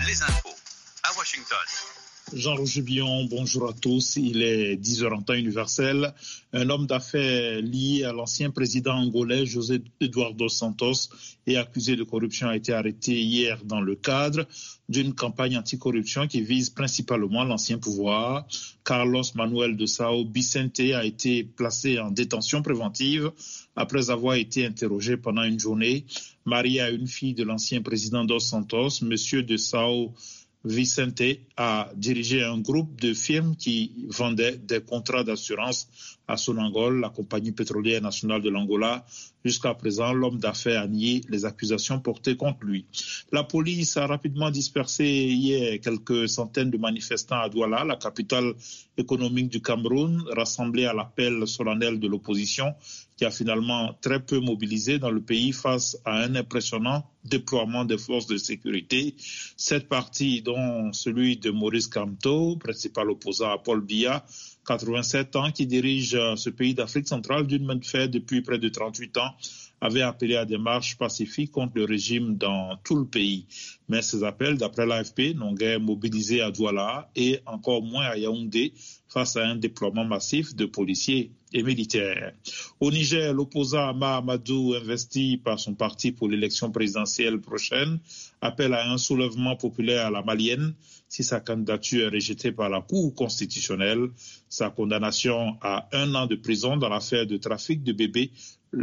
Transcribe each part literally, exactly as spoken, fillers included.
les infos à Washington. Jean-Roger Billon, bonjour à tous. Il est dix heures en temps universel. Un homme d'affaires lié à l'ancien président angolais José Eduardo Santos et accusé de corruption a été arrêté hier dans le cadre d'une campagne anticorruption qui vise principalement l'ancien pouvoir. Carlos Manuel de Sao Vicente a été placé en détention préventive après avoir été interrogé pendant une journée. Marié à une fille de l'ancien président Dos Santos, Monsieur de Sao Vicente a dirigé un groupe de firmes qui vendaient des contrats d'assurance à Sonangol, la compagnie pétrolière nationale de l'Angola. Jusqu'à présent, l'homme d'affaires a nié les accusations portées contre lui. La police a rapidement dispersé hier quelques centaines de manifestants à Douala, la capitale économique du Cameroun, rassemblés à l'appel solennel de l'opposition, qui a finalement très peu mobilisé dans le pays face à un impressionnant déploiement des forces de sécurité. Sept partis, dont celui de Maurice Kamto, principal opposant à Paul Biya, quatre-vingt-sept ans, qui dirige ce pays d'Afrique centrale d'une main de fer depuis près de trente-huit ans, avait appelé à des marches pacifiques contre le régime dans tout le pays. Mais ces appels, d'après l'A F P, n'ont guère mobilisé à Douala et encore moins à Yaoundé face à un déploiement massif de policiers et militaires. Au Niger, l'opposant Ama Amadou, investi par son parti pour l'élection présidentielle prochaine, appelle à un soulèvement populaire à la malienne si sa candidature est rejetée par la Cour constitutionnelle. Sa condamnation à un an de prison dans l'affaire de trafic de bébés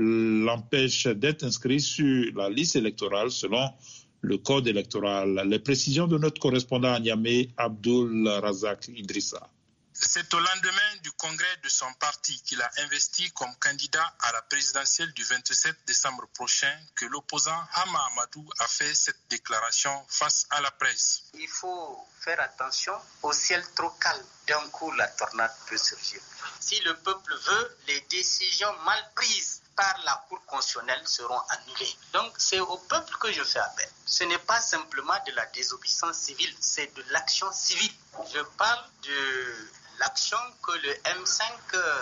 l'empêche d'être inscrit sur la liste électorale selon le code électoral. Les précisions de notre correspondant à Niamey, Abdul Razak Idrissa. C'est au lendemain du congrès de son parti qu'il a investi comme candidat à la présidentielle du vingt-sept décembre prochain que l'opposant Hama Amadou a fait cette déclaration face à la presse. Il faut faire attention au ciel trop calme. D'un coup, la tornade peut surgir. Si le peuple veut, les décisions mal prises par la Cour constitutionnelle seront annulées. Donc, c'est au peuple que je fais appel. Ce n'est pas simplement de la désobéissance civile, c'est de l'action civile. Je parle de l'action que le M cinq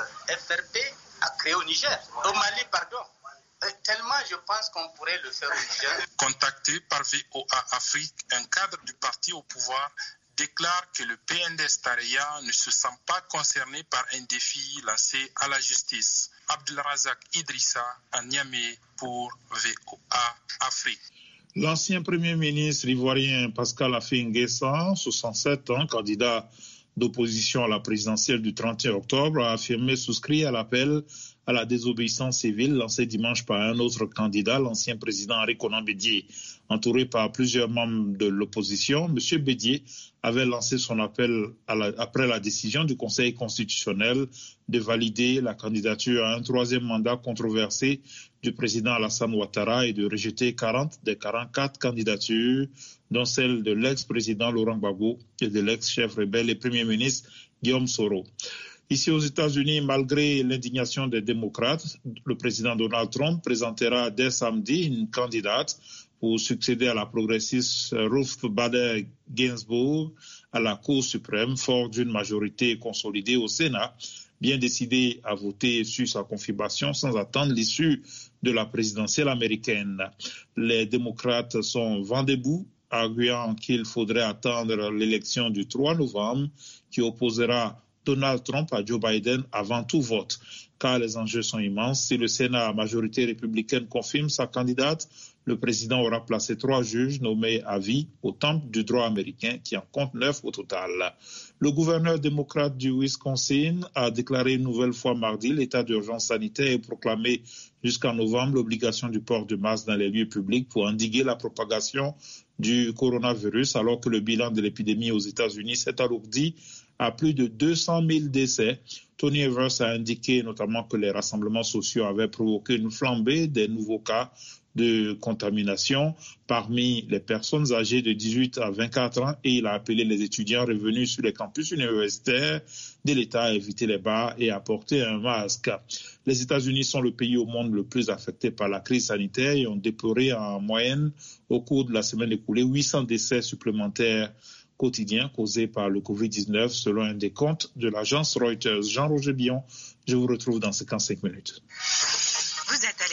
F R P a créée au Niger, au Mali, pardon. Euh, tellement je pense qu'on pourrait le faire au Niger. Contacté par V O A Afrique, un cadre du parti au pouvoir déclare que le P N D S Tareya ne se sent pas concerné par un défi lancé à la justice. Abdelrazak Idrissa à Niamey pour V O A Afrique. L'ancien Premier ministre ivoirien Pascal Affi N'Guessan, soixante-sept ans, candidat d'opposition à la présidentielle du trente et un octobre, a affirmé souscrire à l'appel à la désobéissance civile lancé dimanche par un autre candidat, l'ancien président Henri Konan Bédié. Entouré par plusieurs membres de l'opposition, M. Bédié avait lancé son appel à la, après la décision du Conseil constitutionnel de valider la candidature à un troisième mandat controversé du président Alassane Ouattara et de rejeter quarante des quarante-quatre candidatures, dont celle de l'ex-président Laurent Gbagbo et de l'ex-chef rebelle et premier ministre Guillaume Soro. Ici aux États-Unis, malgré l'indignation des démocrates, le président Donald Trump présentera dès samedi une candidate pour succéder à la progressiste Ruth Bader Ginsburg à la Cour suprême, fort d'une majorité consolidée au Sénat, bien décidé à voter sur sa confirmation sans attendre l'issue de la présidentielle américaine. Les démocrates sont vent debout, arguant qu'il faudrait attendre l'élection du trois novembre qui opposera Donald Trump à Joe Biden avant tout vote, car les enjeux sont immenses. Si le Sénat à majorité républicaine confirme sa candidate, le président aura placé trois juges nommés à vie au temple du droit américain, qui en compte neuf au total. Le gouverneur démocrate du Wisconsin a déclaré une nouvelle fois mardi l'état d'urgence sanitaire et proclamé jusqu'en novembre l'obligation du port de masque dans les lieux publics pour endiguer la propagation du coronavirus, alors que le bilan de l'épidémie aux États-Unis s'est alourdi à plus de deux cent mille décès. Tony Evers a indiqué notamment que les rassemblements sociaux avaient provoqué une flambée des nouveaux cas de contamination parmi les personnes âgées de dix-huit à vingt-quatre ans et il a appelé les étudiants revenus sur les campus universitaires de l'État à éviter les bars et à porter un masque. Les États-Unis sont le pays au monde le plus affecté par la crise sanitaire et ont déploré en moyenne au cours de la semaine écoulée huit cents décès supplémentaires quotidiens causés par le covid dix-neuf selon un décompte de l'agence Reuters. Jean-Roger Billon, je vous retrouve dans cinquante-cinq minutes. Vous êtes